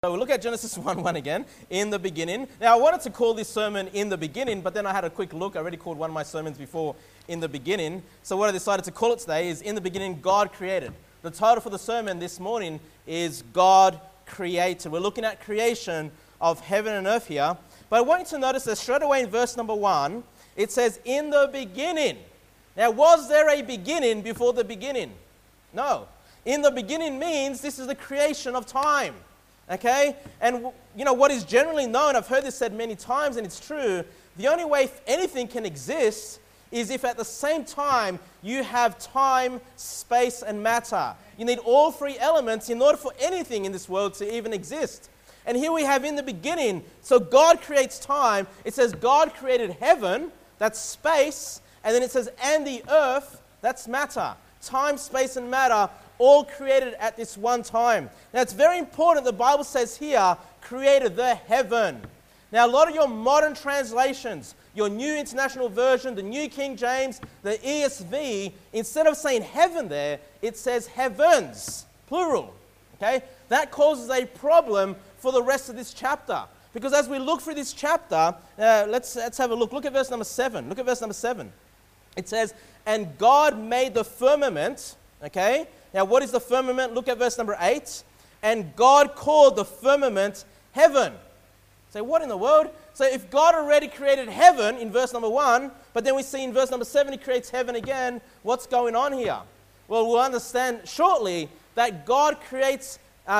So we'll look at Genesis 1:1 again, in the beginning. Now, I wanted to call this sermon In the Beginning, but then I had a quick look. I already called one of my sermons before In the Beginning. So what I decided to call it today is In the Beginning, God Created. The title for the sermon this morning is God Created. We're looking at creation of heaven and earth here. But I want you to notice that straight away in verse number 1, it says, In the beginning. Now, was there a beginning before the beginning? No. In the beginning means this is the creation of time. Okay? And, you know, what is generally known, I've heard this said many times, and it's true, the only way anything can exist is if at the same time you have time, space, and matter. You need all three elements in order for anything in this world to even exist. And here we have in the beginning, so God creates time. It says God created heaven, that's space, and then it says, and the earth, that's matter. Time, space, and matter, all created at this one time. Now, it's very important. The Bible says here, created the heaven. Now, a lot of your modern translations, your New International Version, the New King James, the ESV, instead of saying heaven there, it says heavens, plural. Okay? That causes a problem for the rest of this chapter. Because as we look through this chapter, let's have a look. Look at verse number 7. Look at verse number 7. It says, and God made the firmament. Okay? Now, what is the firmament? Look at verse number 8. And God called the firmament heaven. Say, what in the world? So if God already created heaven in verse number 1, but then we see in verse number 7 he creates heaven again, what's going on here? Well, we'll understand shortly that God creates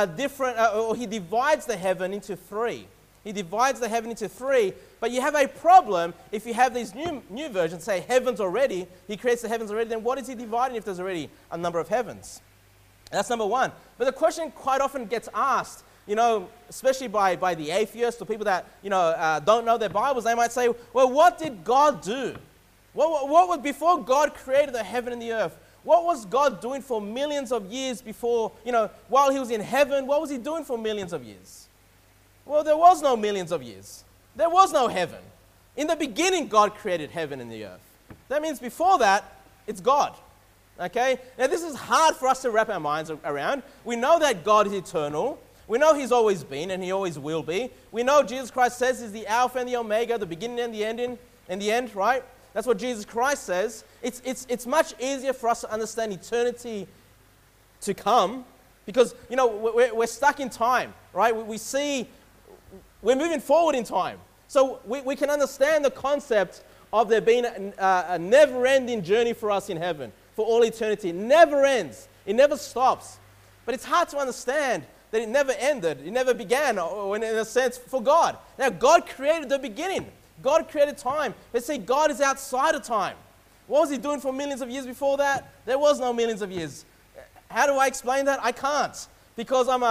or he divides the heaven into three. He divides the heaven into three, but you have a problem if you have these new versions say heavens already, he creates the heavens already, then what is he dividing if there's already a number of heavens? That's number one. But the question quite often gets asked, you know, especially by the atheists or people that, you know, don't know their Bibles, they might say, well, what did God do? What was before God created the heaven and the earth? What was God doing for millions of years before, you know, while he was in heaven, what was he doing for millions of years? Well, there was no millions of years. There was no heaven. In the beginning, God created heaven and the earth. That means before that, it's God. Okay? Now, this is hard for us to wrap our minds around. We know that God is eternal. We know he's always been and he always will be. We know Jesus Christ says he's the Alpha and the Omega, the beginning and the end, right? That's what Jesus Christ says. It's much easier for us to understand eternity to come because, you know, we're stuck in time, right? We see we're moving forward in time. So we can understand the concept of there being a never-ending journey for us in heaven, for all eternity. It never ends. It never stops. But it's hard to understand that it never ended. It never began, or in a sense, for God. Now, God created the beginning. God created time. But see, God is outside of time. What was he doing for millions of years before that? There was no millions of years. How do I explain that? I can't. Because I'm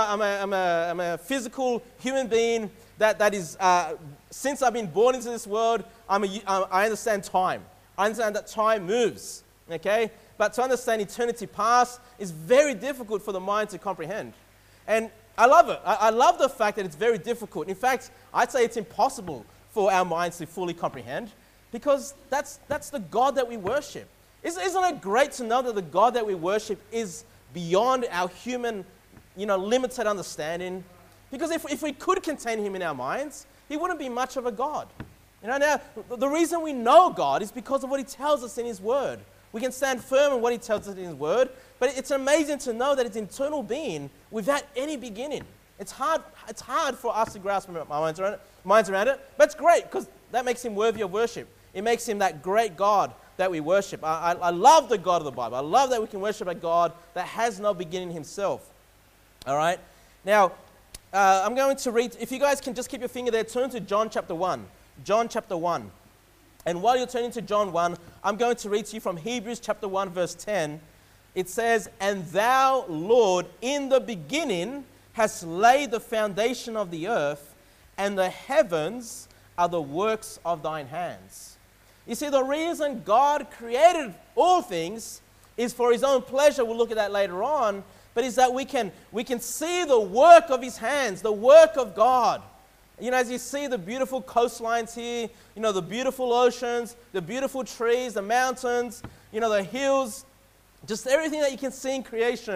a physical human being that is, since I've been born into this world, I understand time. I understand that time moves, okay? But to understand eternity past is very difficult for the mind to comprehend. And I love it. I love the fact that it's very difficult. In fact, I'd say it's impossible for our minds to fully comprehend because that's the God that we worship. Isn't it great to know that the God that we worship is beyond our human, you know, limited understanding? Because if we could contain him in our minds, he wouldn't be much of a God. You know, now, the reason we know God is because of what he tells us in his word. We can stand firm in what he tells us in his word, but it's amazing to know that it's an eternal being without any beginning. It's hard for us to grasp our minds around it, but it's great because that makes him worthy of worship. It makes him that great God that we worship. I love the God of the Bible. I love that we can worship a God that has no beginning himself. All right? Now, I'm going to read, if you guys can just keep your finger there, turn to John chapter 1. John chapter 1. And while you're turning to John 1, I'm going to read to you from Hebrews chapter 1, verse 10. It says, and thou, Lord, in the beginning hast laid the foundation of the earth, and the heavens are the works of thine hands. You see, the reason God created all things is for his own pleasure. We'll look at that later on. But is that we can see the work of his hands, the work of God. You know, as you see the beautiful coastlines here, you know, the beautiful oceans, the beautiful trees, the mountains, you know, the hills, just everything that you can see in creation,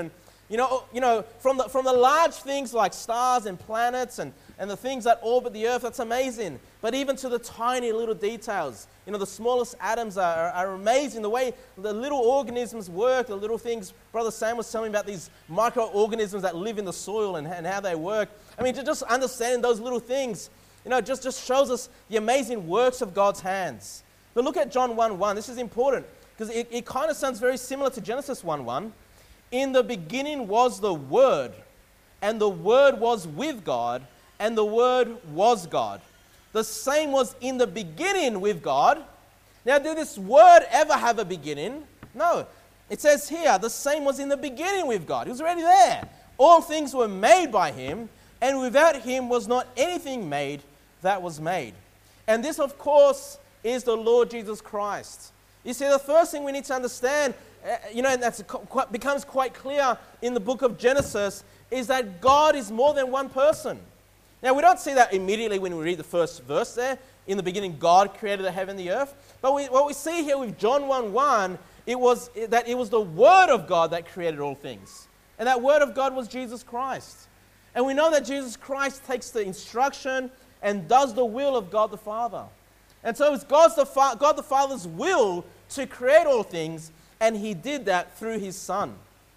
From the large things like stars and planets and the things that orbit the earth, that's amazing. But even to the tiny little details, the smallest atoms are amazing. The way the little organisms work, the little things. Brother Sam was telling me about these microorganisms that live in the soil and how they work. I mean, to just understanding those little things, just shows us the amazing works of God's hands. But look at John 1:1. This is important because it kind of sounds very similar to Genesis 1:1. In the beginning was the Word, and the Word was with God, and the Word was God. The same was in the beginning with God. Now, did this Word ever have a beginning? No. It says here, the same was in the beginning with God. He was already there. All things were made by Him, and without Him was not anything made that was made. And this, of course, is the Lord Jesus Christ. You see, the first thing we need to understand, and that becomes quite clear in the book of Genesis, is that God is more than one person. Now, we don't see that immediately when we read the first verse there. In the beginning, God created the heaven and the earth. But what we see here with John 1:1, it was the Word of God that created all things. And that Word of God was Jesus Christ. And we know that Jesus Christ takes the instruction and does the will of God the Father. And so it's God the Father's will to create all things, and He did that through His Son.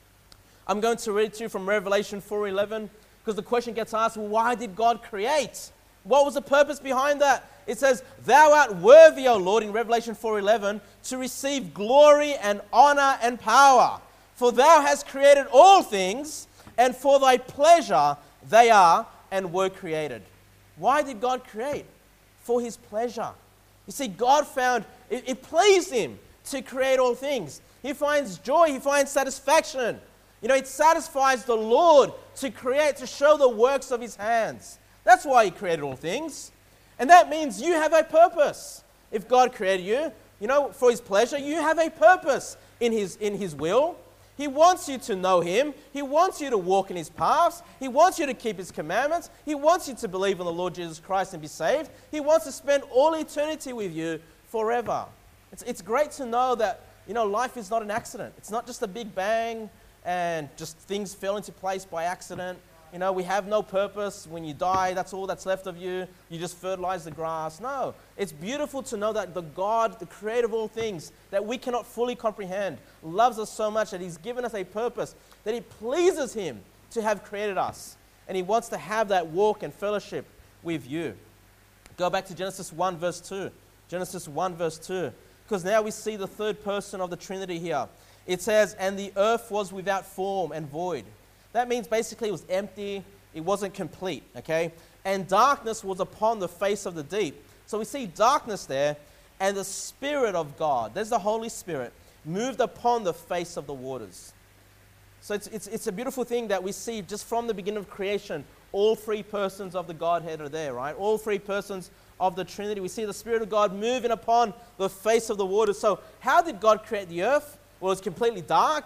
I'm going to read to you from Revelation 4:11, because the question gets asked, well, why did God create? What was the purpose behind that? It says, "Thou art worthy, O Lord," in Revelation 4:11, "to receive glory and honor and power. For Thou hast created all things, and for Thy pleasure they are and were created." Why did God create? For His pleasure. You see, God found it pleased Him to create all things. He finds joy, He finds satisfaction. It satisfies the Lord to create, to show the works of His hands. That's why He created all things. And that means you have a purpose. If God created you, for His pleasure, you have a purpose in His will. He wants you to know Him. He wants you to walk in His paths. He wants you to keep His commandments. He wants you to believe in the Lord Jesus Christ and be saved. He wants to spend all eternity with you forever. It's great to know that, life is not an accident. It's not just a big bang and just things fell into place by accident. We have no purpose. When you die, that's all that's left of you. You just fertilize the grass. No, it's beautiful to know that the God, the creator of all things, that we cannot fully comprehend, loves us so much that He's given us a purpose, that it pleases Him to have created us. And He wants to have that walk and fellowship with you. Go back to Genesis 1 verse 2. Genesis 1 verse 2. Because now we see the third person of the Trinity here. It says, "And the earth was without form and void." That means basically it was empty, it wasn't complete, okay? "And darkness was upon the face of the deep." So we see darkness there, and the Spirit of God, there's the Holy Spirit, moved upon the face of the waters. So it's a beautiful thing that we see just from the beginning of creation. All three persons of the Godhead are there, right? All three persons of the Trinity. We see the Spirit of God moving upon the face of the waters. So how did God create the earth? Well, it was completely dark.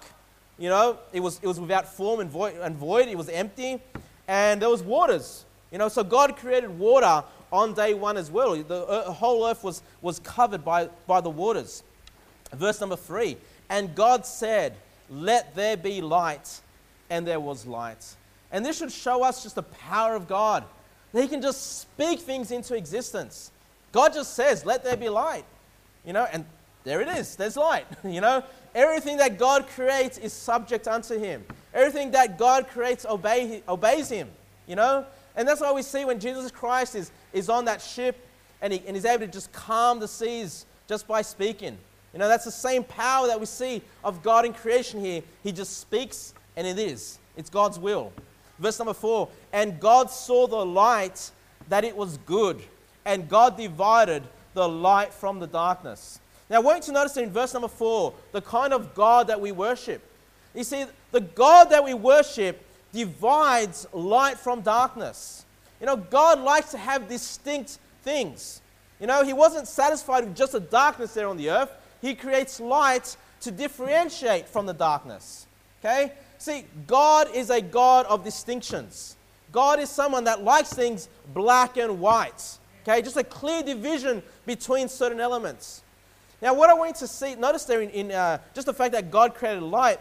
It was without form and void. It was empty. And there was waters. So God created water on day one as well. The whole earth was covered by the waters. Verse number 3. "And God said, let there be light, and there was light." And this should show us just the power of God. That He can just speak things into existence. God just says, "Let there be light." And there it is. There's light. Everything that God creates is subject unto Him. Everything that God creates obeys Him. And that's why we see when Jesus Christ is on that ship and He's able to just calm the seas just by speaking. That's the same power that we see of God in creation here. He just speaks and it is. It's God's will. Verse number 4, "And God saw the light that it was good, and God divided the light from the darkness." Now, I want you to notice in verse number 4, the kind of God that we worship. You see, the God that we worship divides light from darkness. God likes to have distinct things. He wasn't satisfied with just the darkness there on the earth. He creates light to differentiate from the darkness. Okay? See, God is a God of distinctions. God is someone that likes things black and white. Okay? Just a clear division between certain elements. Now, what I want you to see, notice there in just the fact that God created light,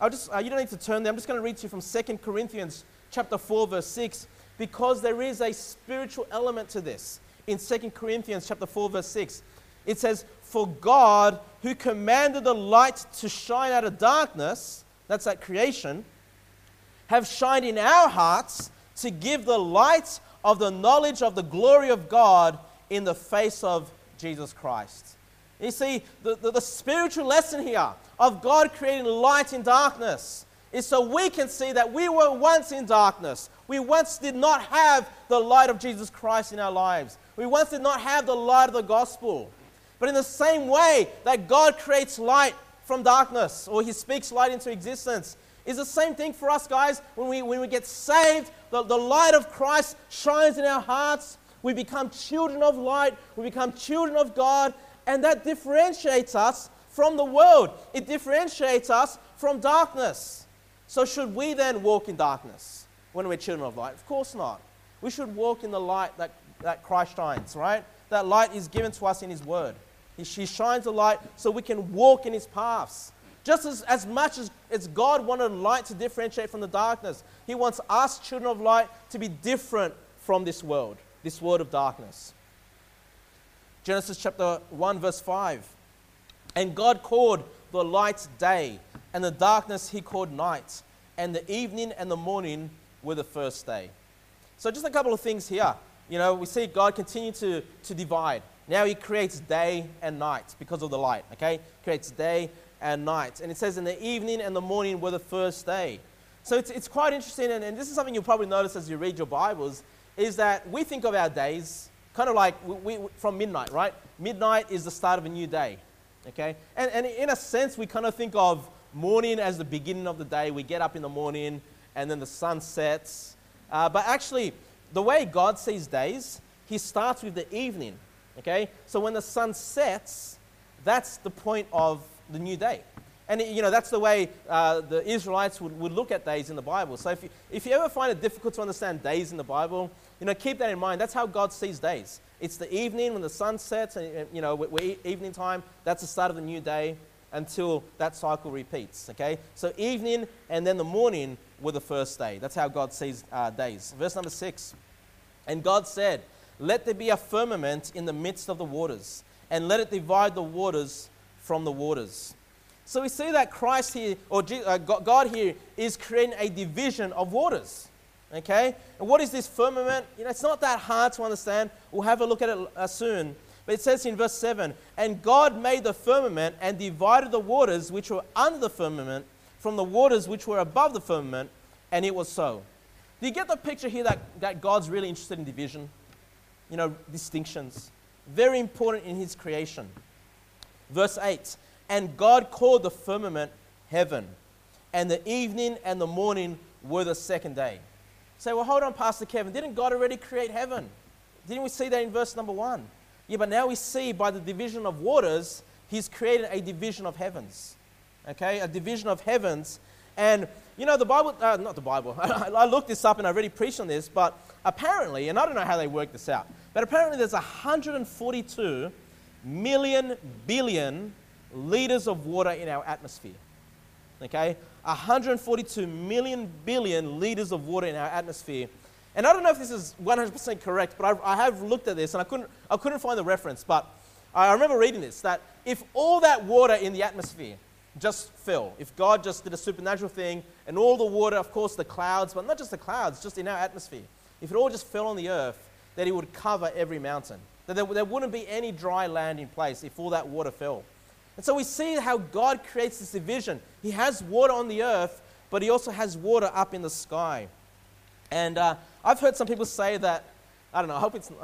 You don't need to turn there. I'm just going to read to you from 2 Corinthians chapter 4, verse 6, because there is a spiritual element to this. In 2 Corinthians chapter 4, verse 6, it says, "For God, who commanded the light to shine out of darkness," that's that creation, "have shined in our hearts to give the light of the knowledge of the glory of God in the face of Jesus Christ." You see, the spiritual lesson here of God creating light in darkness is so we can see that we were once in darkness. We once did not have the light of Jesus Christ in our lives. We once did not have the light of the gospel. But in the same way that God creates light from darkness, or He speaks light into existence, is the same thing for us, guys. When we get saved, the light of Christ shines in our hearts. We become children of light. We become children of God. And that differentiates us from the world. It differentiates us from darkness. So should we then walk in darkness when we're children of light? Of course not. We should walk in the light that Christ shines, right? That light is given to us in His Word. He shines the light so we can walk in His paths. Just as much as God wanted light to differentiate from the darkness, He wants us, children of light, to be different from this world of darkness. Genesis chapter 1, verse 5. "And God called the light day, and the darkness He called night, and the evening and the morning were the first day." So just a couple of things here. We see God continue to divide. Now He creates day and night because of the light, okay? Creates day and night. And it says, "In the evening and the morning were the first day." So it's quite interesting, and this is something you'll probably notice as you read your Bibles, is that we think of our days kind of like from midnight, right? Midnight is the start of a new day, okay? And in a sense, we kind of think of morning as the beginning of the day. We get up in the morning, and then the sun sets. But actually, the way God sees days, He starts with the evening, okay? So when the sun sets, that's the point of the new day. And that's the way the Israelites would look at days in the Bible. So if you ever find it difficult to understand days in the Bible, keep that in mind. That's how God sees days. It's the evening when the sun sets, and we're evening time. That's the start of the new day until that cycle repeats. Okay, so evening and then the morning were the first day. That's how God sees days. Verse number 6. "And God said, let there be a firmament in the midst of the waters, and let it divide the waters from the waters." So we see that Christ here, or God here, is creating a division of waters. Okay? And what is this firmament? It's not that hard to understand. We'll have a look at it soon. But it says in verse 7, "And God made the firmament and divided the waters which were under the firmament from the waters which were above the firmament, and it was so." Do you get the picture here that God's really interested in division? Distinctions. Very important in His creation. Verse 8, "And God called the firmament heaven, and the evening and the morning were the second day." Say, "Well, hold on, Pastor Kevin. Didn't God already create heaven? Didn't we see that in verse number 1? Yeah, but now we see by the division of waters, He's created a division of heavens. Okay, a division of heavens. And, the Bible, not the Bible, I looked this up and I already preached on this, but apparently, and I don't know how they work this out, but apparently there's 142 million billion liters of water in our atmosphere. Okay, 142 million billion liters of water in our atmosphere. And I don't know if this is 100% correct, but I have looked at this and I couldn't find the reference. But I remember reading this, that if all that water in the atmosphere just fell, if God just did a supernatural thing and all the water, of course the clouds, but not just the clouds, just in our atmosphere, if it all just fell on the earth, that He would cover every mountain. That there wouldn't be any dry land in place if all that water fell. And so we see how God creates this division. He has water on the earth, but He also has water up in the sky. And I've heard some people say that, I don't know, I hope it's,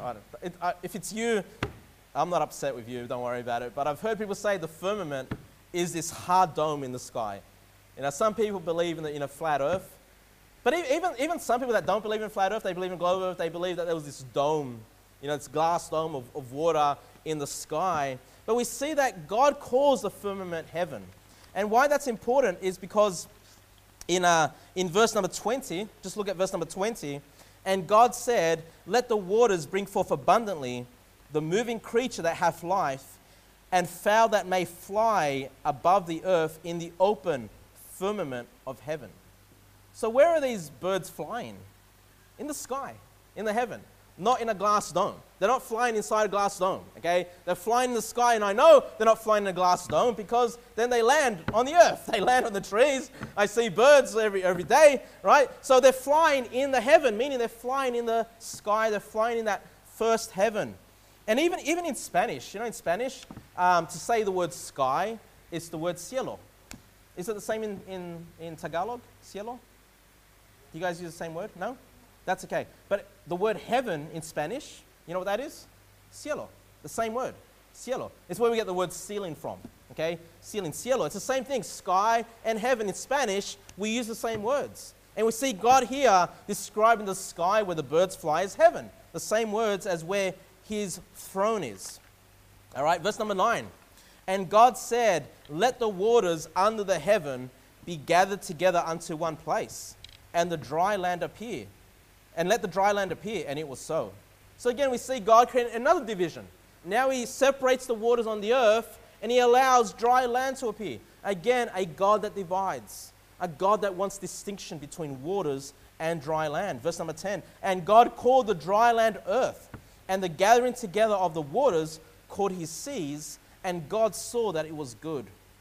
if it's you, I'm not upset with you, don't worry about it. But I've heard people say the firmament is this hard dome in the sky. Some people believe in the flat earth. But even some people that don't believe in flat earth, they believe in globe earth, they believe that there was this dome, this glass dome of water in the sky. But we see that God calls the firmament heaven. And why that's important is because in verse number 20, just look at verse number 20, "And God said, let the waters bring forth abundantly the moving creature that hath life, and fowl that may fly above the earth in the open firmament of heaven. So where are these birds flying? In the sky, in the heaven, not in a glass dome. They're not flying inside a glass dome, okay? They're flying in the sky, and I know they're not flying in a glass dome because then they land on the earth. They land on the trees. I see birds every day, right? So they're flying in the heaven, meaning they're flying in the sky. They're flying in that first heaven. And even in Spanish, in Spanish, to say the word sky is the word cielo. Is it the same in Tagalog, cielo? Do you guys use the same word? No? That's okay. But the word heaven in Spanish, you know what that is? Cielo. The same word. Cielo. It's where we get the word ceiling from. Okay? Ceiling, cielo. It's the same thing. Sky and heaven in Spanish, we use the same words. And we see God here describing the sky where the birds fly as heaven. The same words as where his throne is. All right, verse number 9. And God said, let the waters under the heaven be gathered together unto one place, and the dry land appear. And let the dry land appear, and it was so. So again, we see God create another division. Now he separates the waters on the earth, and he allows dry land to appear. Again, a God that divides. A God that wants distinction between waters and dry land. Verse number 10. And God called the dry land earth, and the gathering together of the waters called his seas, and God saw that it was good.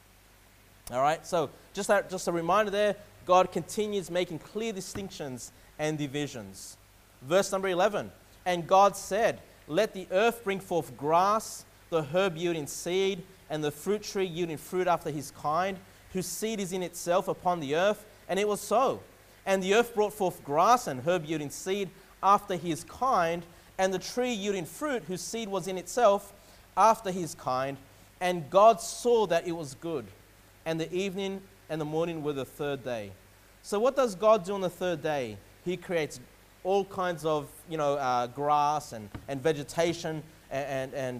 All right, so just a reminder there, God continues making clear distinctions and divisions. Verse number 11, and God said, let the earth bring forth grass, the herb yielding seed, and the fruit tree yielding fruit after his kind, whose seed is in itself upon the earth. And it was so. And the earth brought forth grass and herb yielding seed after his kind, and the tree yielding fruit, whose seed was in itself after his kind. And God saw that it was good. And the evening and the morning were the third day. So what does God do on the third day? He creates all kinds of, grass and vegetation and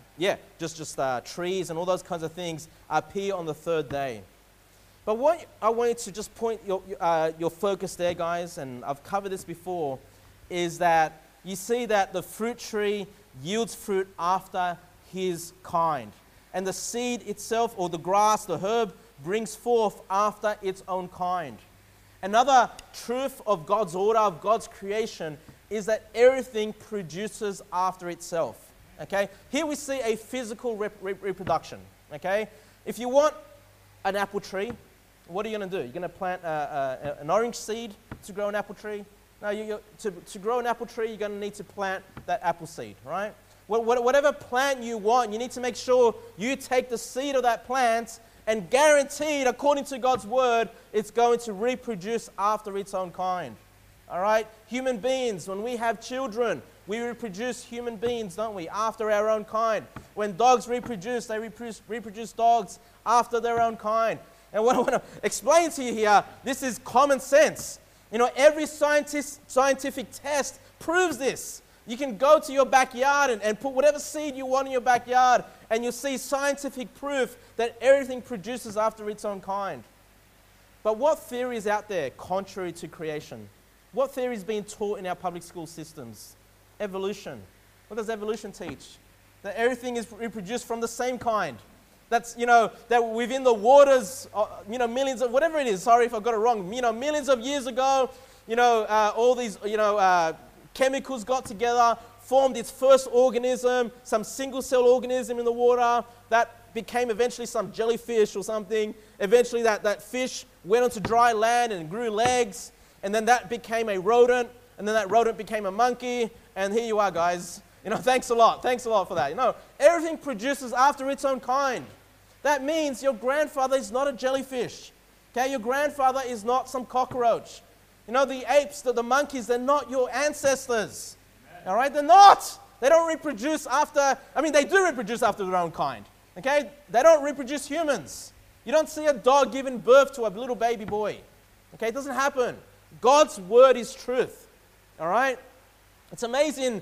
trees and all those kinds of things appear on the third day. But what I want you to just point your focus there, guys, and I've covered this before, is that you see that the fruit tree yields fruit after his kind. And the seed itself, or the grass, the herb, brings forth after its own kind. Another truth of God's order, of God's creation, is that everything produces after itself. Okay? Here we see a physical reproduction. Okay? If you want an apple tree, what are you going to do? You're going to plant an orange seed to grow an apple tree? No, to grow an apple tree, you're going to need to plant that apple seed, right? Whatever plant you want, you need to make sure you take the seed of that plant and guaranteed, according to God's word, it's going to reproduce after its own kind. All right? Human beings, when we have children, we reproduce human beings, don't we? After our own kind. When dogs reproduce, they reproduce dogs after their own kind. And what I want to explain to you here, this is common sense. Every scientific test proves this. You can go to your backyard and put whatever seed you want in your backyard, and you'll see scientific proof that everything produces after its own kind. But what theory is out there contrary to creation? What theory is being taught in our public school systems? Evolution. What does evolution teach? That everything is reproduced from the same kind. That's, that within the waters, millions of, whatever it is, sorry if I got it wrong, millions of years ago, all these, chemicals got together, formed its first organism, some single-cell organism in the water that became eventually some jellyfish or something. Eventually that fish went onto dry land and grew legs, and then that became a rodent, and then that rodent became a monkey, and here you are, guys. Thanks a lot for that. Everything produces after its own kind. That means your grandfather is not a jellyfish. Okay, your grandfather is not some cockroach. The apes, the monkeys, they're not your ancestors. Amen. All right? They're not. They don't reproduce after, they do reproduce after their own kind. Okay? They don't reproduce humans. You don't see a dog giving birth to a little baby boy. Okay? It doesn't happen. God's word is truth. All right? It's amazing.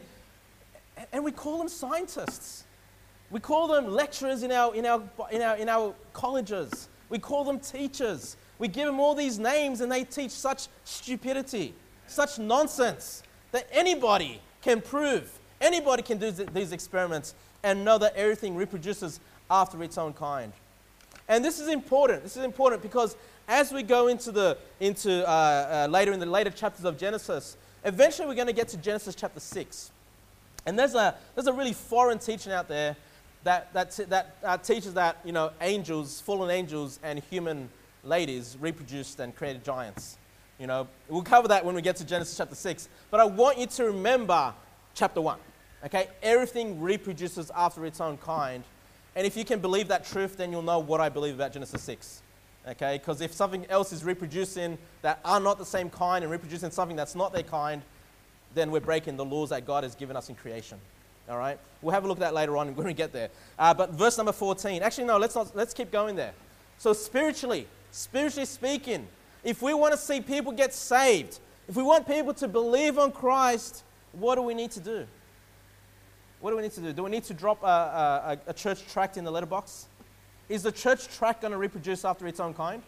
And we call them scientists. We call them lecturers in our colleges. We call them teachers. We give them all these names and they teach such stupidity, such nonsense that anybody can prove, anybody can do these experiments and know that everything reproduces after its own kind. And this is important. This is important because as we go into later in the later chapters of Genesis, eventually we're going to get to Genesis chapter 6. And there's a really foreign teaching out there that teaches that, you know, angels, fallen angels and human ladies reproduced and created giants. You know, we'll cover that when we get to Genesis chapter 6. But I want you to remember chapter 1. Okay? Everything reproduces after its own kind. And if you can believe that truth, then you'll know what I believe about Genesis 6. Okay? Because if something else is reproducing that are not the same kind and reproducing something that's not their kind, then we're breaking the laws that God has given us in creation. All right? We'll have a look at that later on when we get there. But verse number 14. Actually, no, let's keep going there. So spiritually speaking, if we want to see people get saved, if we want people to believe on Christ, what do we need to do? What do we need to do? Do we need to drop a church tract in the letterbox? Is the church tract going to reproduce after its own kind?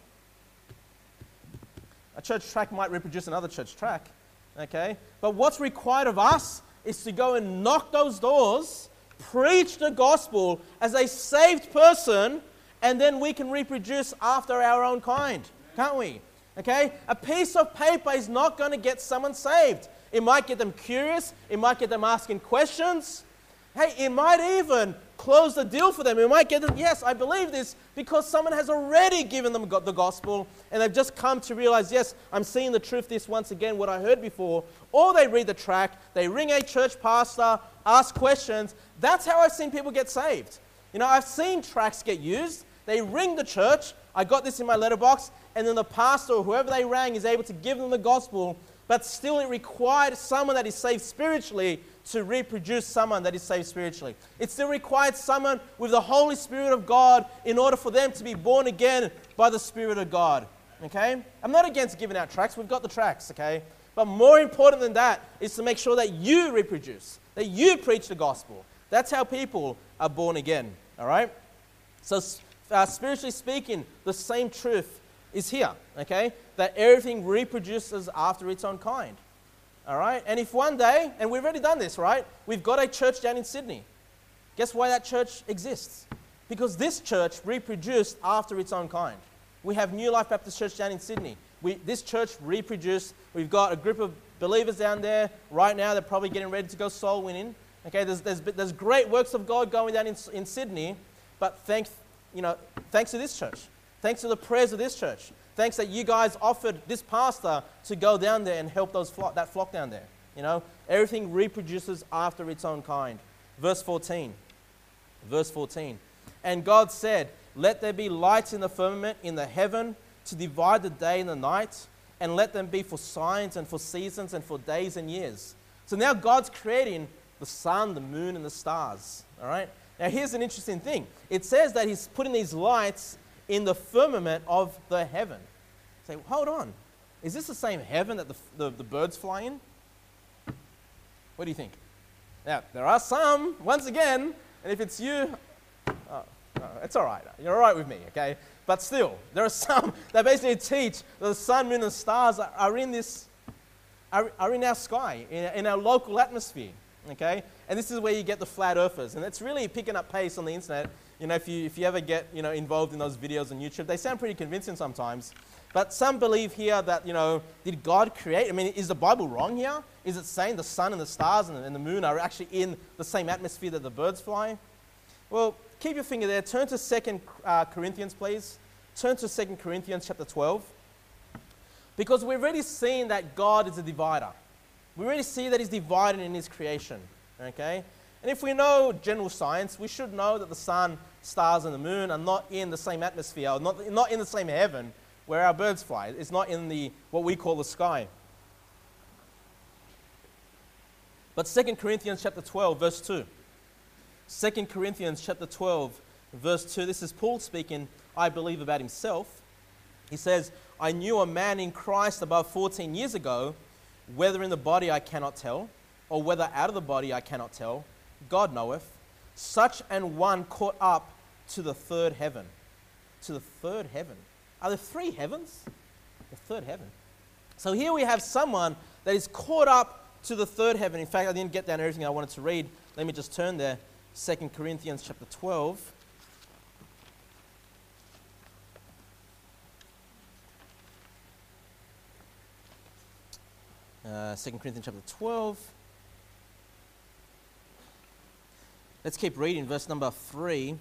A church tract might reproduce another church tract, okay? But what's required of us is to go and knock those doors, preach the gospel as a saved person, and then we can reproduce after our own kind, can't we? Okay? A piece of paper is not going to get someone saved. It might get them curious. It might get them asking questions. Hey, it might even close the deal for them. It might get them, yes, I believe this, because someone has already given them the gospel and they've just come to realize, yes, I'm seeing the truth, this once again, what I heard before. Or they read the tract, they ring a church pastor, ask questions. That's how I've seen people get saved. You know, I've seen tracts get used. They ring the church. I got this in my letterbox. And then the pastor or whoever they rang is able to give them the gospel, but still it required someone that is saved spiritually to reproduce someone that is saved spiritually. It still required someone with the Holy Spirit of God in order for them to be born again by the Spirit of God. Okay? I'm not against giving out tracts. We've got the tracts, okay? But more important than that is to make sure that you reproduce, that you preach the gospel. That's how people are born again. All right? So spiritually speaking, the same truth is here, okay? That everything reproduces after its own kind, all right? And if one day, and we've already done this, right? We've got a church down in Sydney. Guess why that church exists? Because this church reproduced after its own kind. We have New Life Baptist Church down in Sydney. This church reproduced. We've got a group of believers down there right now. They're probably getting ready to go soul winning. Okay, there's great works of God going down in Sydney, but thanks to this church. Thanks to the prayers of this church. Thanks that you guys offered this pastor to go down there and help that flock down there. You know, everything reproduces after its own kind. Verse 14. And God said, let there be lights in the firmament in the heaven to divide the day and the night, and let them be for signs and for seasons and for days and years. So now God's creating the sun, the moon, and the stars. All right? Now here's an interesting thing. It says that He's putting these lights in the firmament of the heaven. Say, hold on. Is this the same heaven that the birds fly in? What do you think? Now, there are some, once again, and if it's you, it's all right. You're all right with me, okay? But still, there are some that basically teach that the sun, moon, and stars are in our sky, in our local atmosphere, okay? And this is where you get the flat earthers. And it's really picking up pace on the internet. You know, if you ever get, involved in those videos on YouTube, they sound pretty convincing sometimes. But some believe here that, did God create? I mean, is the Bible wrong here? Is it saying the sun and the stars and the moon are actually in the same atmosphere that the birds fly? Well, keep your finger there. Turn to 2 Corinthians, please. Turn to 2 Corinthians chapter 12. Because we've already seen that God is a divider. We already see that He's divided in His creation, okay? And if we know general science, we should know that the sun, stars, and the moon are not in the same atmosphere, or not in the same heaven where our birds fly. It's not in what we call the sky. But 2 Corinthians chapter 12, verse 2. 2 Corinthians chapter 12, verse 2. This is Paul speaking, I believe, about himself. He says, I knew a man in Christ above 14 years ago, whether in the body I cannot tell, or whether out of the body I cannot tell. God knoweth, such an one caught up to the third heaven. To the third heaven. Are there three heavens? The third heaven. So here we have someone that is caught up to the third heaven. In fact, I didn't get down everything I wanted to read. Let me just turn there. 2 Corinthians chapter 12. 2 Corinthians chapter 12. Let's keep reading verse number 3.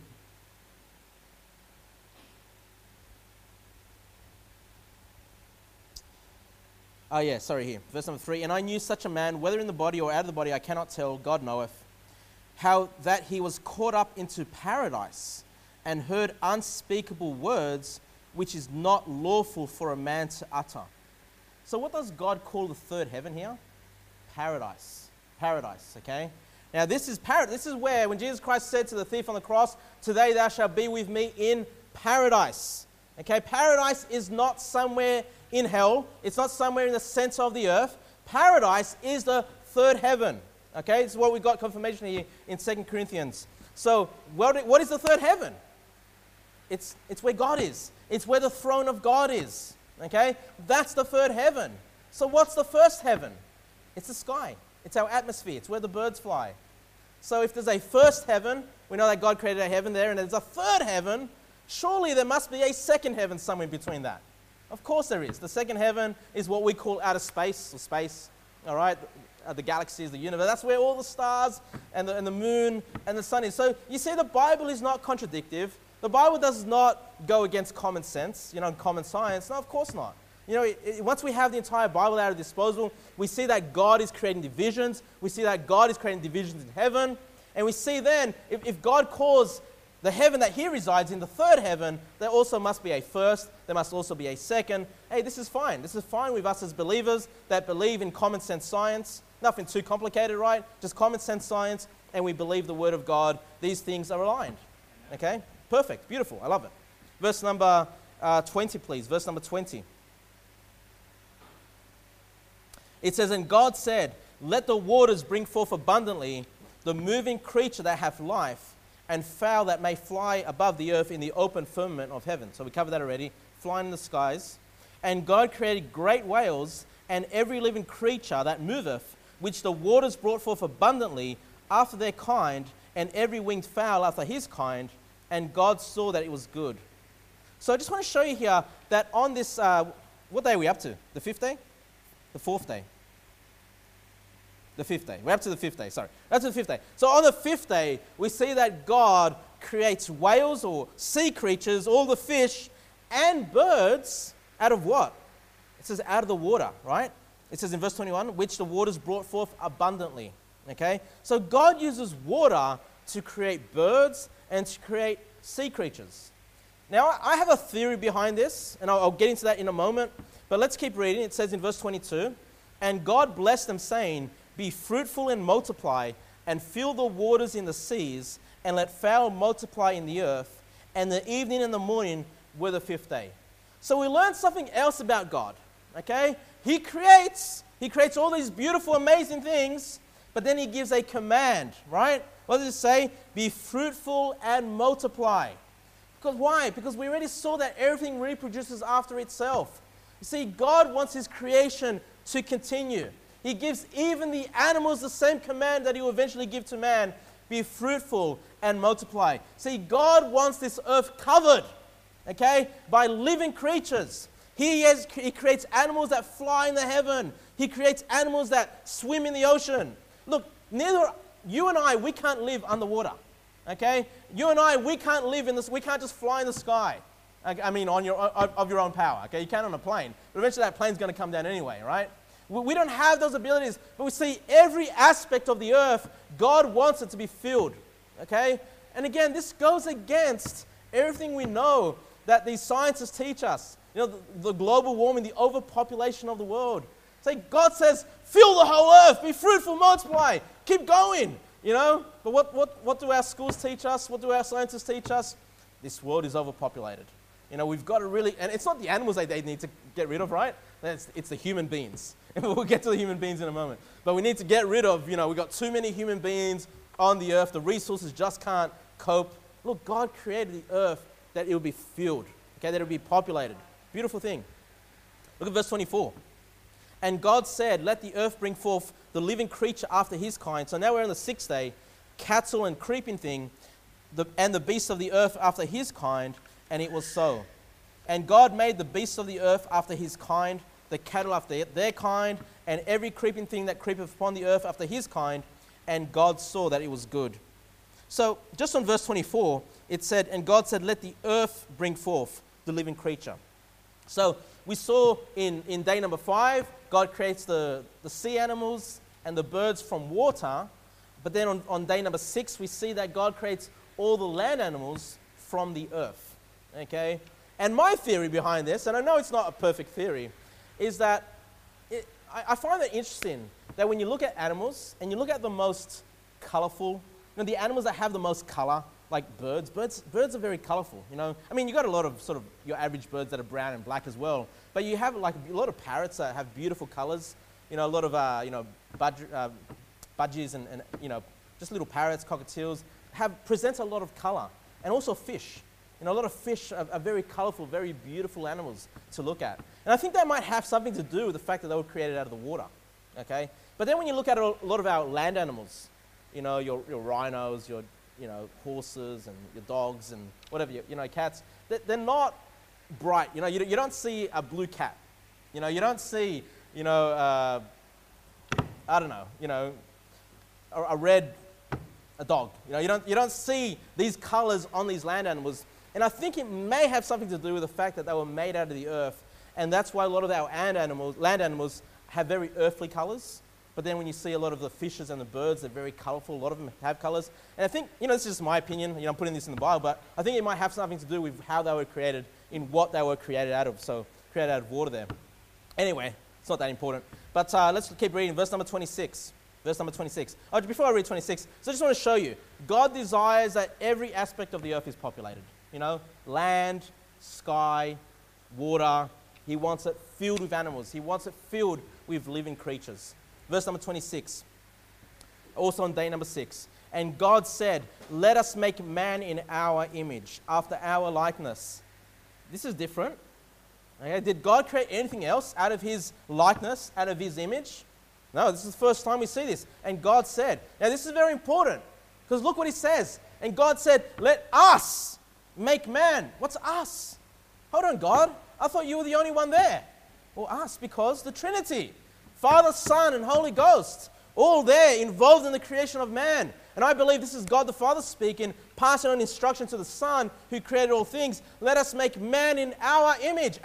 Here. Verse number 3. And I knew such a man, whether in the body or out of the body, I cannot tell, God knoweth, how that he was caught up into paradise and heard unspeakable words, which is not lawful for a man to utter. So what does God call the third heaven here? Paradise. Paradise, okay? Now this is where, when Jesus Christ said to the thief on the cross, today thou shalt be with me in paradise. Okay, paradise is not somewhere in hell. It's not somewhere in the center of the earth. Paradise is the third heaven. Okay, this is what we got confirmation here in 2 Corinthians. So what is the third heaven? It's where God is. It's where the throne of God is. Okay, that's the third heaven. So what's the first heaven? It's the sky. It's our atmosphere. It's where the birds fly. So if there's a first heaven, we know that God created a heaven there, and there's a third heaven, surely there must be a second heaven somewhere between that. Of course there is. The second heaven is what we call outer space, or space, all right? The galaxies, the universe. That's where all the stars and the moon and the sun is. So you see, the Bible is not contradictive. The Bible does not go against common sense, and common science. No, of course not. Once we have the entire Bible at our disposal, we see that God is creating divisions. We see that God is creating divisions in heaven. And we see then, if God calls the heaven that he resides in the third heaven, there also must be a first. There must also be a second. Hey, this is fine. This is fine with us as believers that believe in common sense science. Nothing too complicated, right? Just common sense science, and we believe the word of God. These things are aligned. Okay? Perfect. Beautiful. I love it. Verse number 20, please. Verse number 20. It says, and God said, let the waters bring forth abundantly the moving creature that hath life, and fowl that may fly above the earth in the open firmament of heaven. So we covered that already. Flying in the skies. And God created great whales and every living creature that moveth, which the waters brought forth abundantly after their kind, and every winged fowl after his kind. And God saw that it was good. So I just want to show you here that on this, what day are we up to? The fifth day? The fourth day? The fifth day. We're up to the fifth day, sorry. That's the fifth day. So on the fifth day, we see that God creates whales or sea creatures, all the fish and birds out of what? It says out of the water, right? It says in verse 21, which the waters brought forth abundantly. Okay? So God uses water to create birds and to create sea creatures. Now, I have a theory behind this, and I'll get into that in a moment. But let's keep reading. It says in verse 22, and God blessed them, saying, be fruitful and multiply, and fill the waters in the seas, and let fowl multiply in the earth. And the evening and the morning were the fifth day. So we learned something else about God. Okay? He creates all these beautiful, amazing things, but then he gives a command, right? What does it say? Be fruitful and multiply. Because why? Because we already saw that everything reproduces after itself. You see, God wants his creation to continue. He gives even the animals the same command that he will eventually give to man. Be fruitful and multiply. See, God wants this earth covered, okay, by living creatures. He creates animals that fly in the heaven. He creates animals that swim in the ocean. Look, neither you and I, we can't live underwater, okay? You and I, we can't live in this. We can't just fly in the sky. I mean, of your own power, okay? You can on a plane, but eventually that plane's going to come down anyway, right? We don't have those abilities, but we see every aspect of the earth, God wants it to be filled, okay? And again, this goes against everything we know that these scientists teach us. The global warming, the overpopulation of the world. God says, fill the whole earth, be fruitful, multiply, keep going, But what do our schools teach us? What do our scientists teach us? This world is overpopulated. We've got to really, and it's not the animals they need to get rid of, right? It's the human beings. And we'll get to the human beings in a moment. But we need to get rid of, we've got too many human beings on the earth. The resources just can't cope. Look, God created the earth that it would be filled, okay, that it would be populated. Beautiful thing. Look at verse 24. And God said, let the earth bring forth the living creature after his kind. So now we're on the sixth day. Cattle and creeping thing, and the beasts of the earth after his kind. And it was so. And God made the beasts of the earth after his kind, the cattle after their kind, and every creeping thing that creepeth upon the earth after his kind, and God saw that it was good. So, just on verse 24, it said, and God said, let the earth bring forth the living creature. So, we saw in day number 5, God creates the sea animals and the birds from water. But then on day number 6, we see that God creates all the land animals from the earth. Okay? And my theory behind this, and I know it's not a perfect theory, is that I find it interesting that when you look at animals and you look at the most colorful, the animals that have the most color, like birds are very colorful, I mean, you got a lot of sort of your average birds that are brown and black as well, but you have like a lot of parrots that have beautiful colors, a lot of, budgies and just little parrots, cockatiels, presents a lot of color. And also fish. A lot of fish are very colorful, very beautiful animals to look at. And I think that might have something to do with the fact that they were created out of the water. Okay? But then when you look at a lot of our land animals, your rhinos, your horses and your dogs and whatever, cats, they're not bright. You don't see a blue cat. You don't see, I don't know, a dog. You don't see these colors on these land animals. And I think it may have something to do with the fact that they were made out of the earth. And that's why a lot of our land animals have very earthly colors. But then when you see a lot of the fishes and the birds, they're very colorful. A lot of them have colors. And I think, this is just my opinion. I'm putting this in the Bible, but I think it might have something to do with how they were created, in what they were created out of. So, created out of water there. Anyway, it's not that important. But let's keep reading. Verse number 26. Verse number 26. Oh, before I read 26, so I just want to show you. God desires that every aspect of the earth is populated. Land, sky, water. He wants it filled with animals. He wants it filled with living creatures. Verse number 26. Also on day number 6. And God said, let us make man in our image, after our likeness. This is different. Okay? Did God create anything else out of his likeness, out of his image? No, this is the first time we see this. And God said, now this is very important, because look what he says. And God said, let us make man. What's us? Hold on, God. I thought you were the only one there. Well, us, because the Trinity, Father, Son, and Holy Ghost, all there involved in the creation of man. And I believe this is God the Father speaking, passing on instruction to the Son who created all things. Let us make man in our image.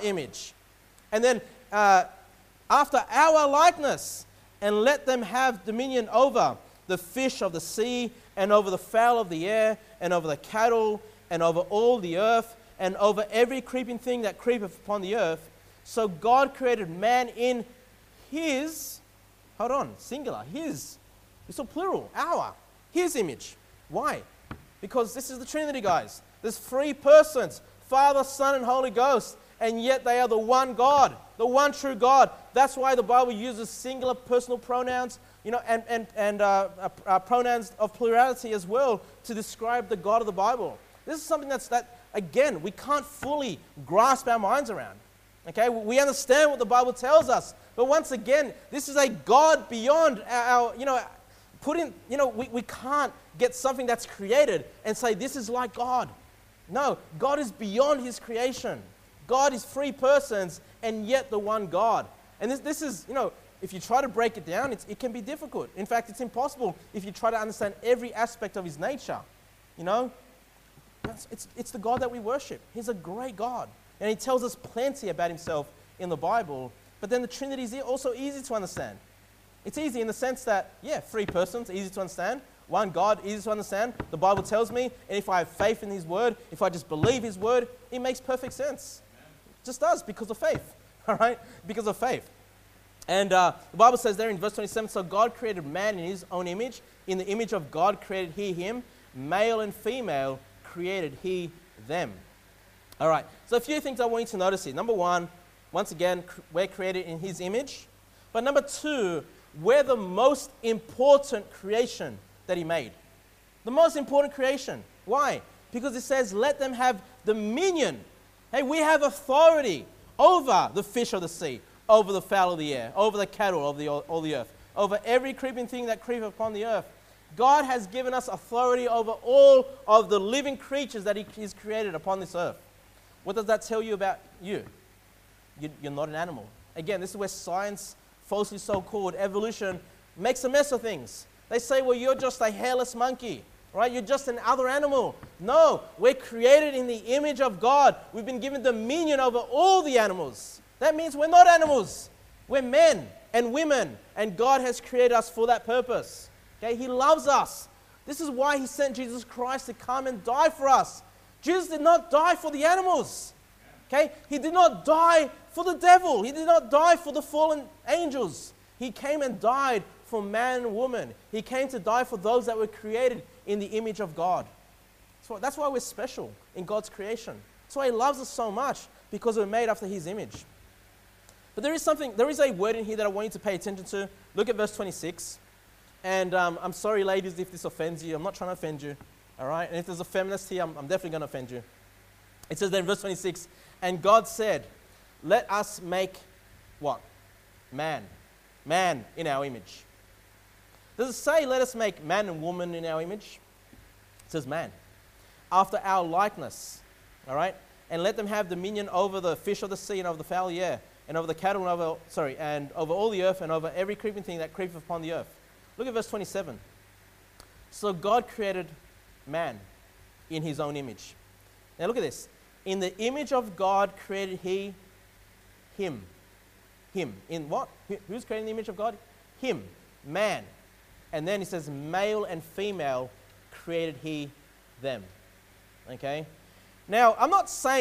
And then after our likeness, and let them have dominion over the fish of the sea, and over the fowl of the air, and over the cattle, and over all the earth, and over every creeping thing that creepeth upon the earth. So God created man in his, singular, his. It's all plural, his image. Why? Because this is the Trinity, guys. There's 3 persons, Father, Son, and Holy Ghost, and yet they are the one God, the one true God. That's why the Bible uses singular personal pronouns, and pronouns of plurality as well to describe the God of the Bible. This is something that again, we can't fully grasp our minds around. Okay, we understand what the Bible tells us, but once again, this is a God beyond our we can't get something that's created and say this is like God. No, God is beyond his creation. God is 3 persons and yet the one God. And this is, if you try to break it down, it can be difficult. In fact, it's impossible if you try to understand every aspect of his nature. It's the God that we worship. He's a great God. And he tells us plenty about himself in the Bible. But then the Trinity is also easy to understand. It's easy in the sense that, 3 persons, easy to understand. One God, easy to understand. The Bible tells me, and if I have faith in his word, if I just believe his word, it makes perfect sense. It just does, because of faith. All right? Because of faith. And the Bible says there in verse 27, so God created man in his own image. In the image of God created he him. Male and female created he them. All right, so a few things I want you to notice here. Number 1, once again, we're created in his image. But number 2, we're the most important creation that he made. The most important creation. Why? Because it says, let them have dominion. Hey, we have authority over the fish of the sea, over the fowl of the air, over the cattle of all the earth, over every creeping thing that creepeth upon the earth. God has given us authority over all of the living creatures that he's created upon this earth. What does that tell you about you? You're not an animal. Again, this is where science falsely so-called evolution makes a mess of things. They say, well, you're just a hairless monkey, right? You're just another animal. No, we're created in the image of God. We've been given dominion over all the animals. That means we're not animals. We're men and women, and God has created us for that purpose. Okay? He loves us. This is why He sent Jesus Christ to come and die for us. Jesus did not die for the animals. Okay? He did not die for the devil. He did not die for the fallen angels. He came and died for man and woman. He came to die for those that were created in the image of God. So that's why we're special in God's creation. That's why He loves us so much, because we're made after His image. But there is a word in here that I want you to pay attention to. Look at verse 26. And I'm sorry, ladies, if this offends you. I'm not trying to offend you. All right? And if there's a feminist here, I'm definitely going to offend you. It says there in verse 26, and God said, let us make what? Man. Man in our image. Does it say, let us make man and woman in our image? It says man. After our likeness. All right? And let them have dominion over the fish of the sea and over the fowl of the air, and over the cattle and over all the earth, and over every creeping thing that creepeth upon the earth. Look at verse 27. So God created man in His own image. Now look at this. In the image of God created He him. Him. In what? Who's creating the image of God? Him. Man. And then He says, male and female created He them. Okay? Now, what